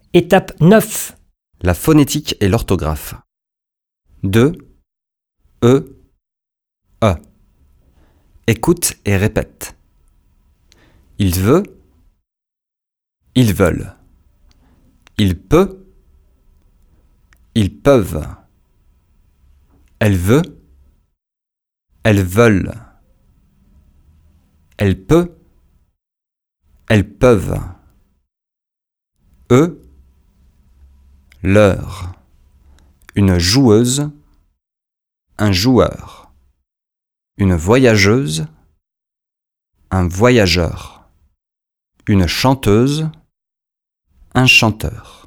Étape 9. La phonétique et l'orthographe. De, e, e. Écoute et répète. Il veut, ils veulent. Il peut, ils peuvent. Elle veut, elles veulent. Elle peut, elles peuvent. Eux, leur. Une joueuse, un joueur. Une voyageuse, un voyageur. Une chanteuse, un chanteur.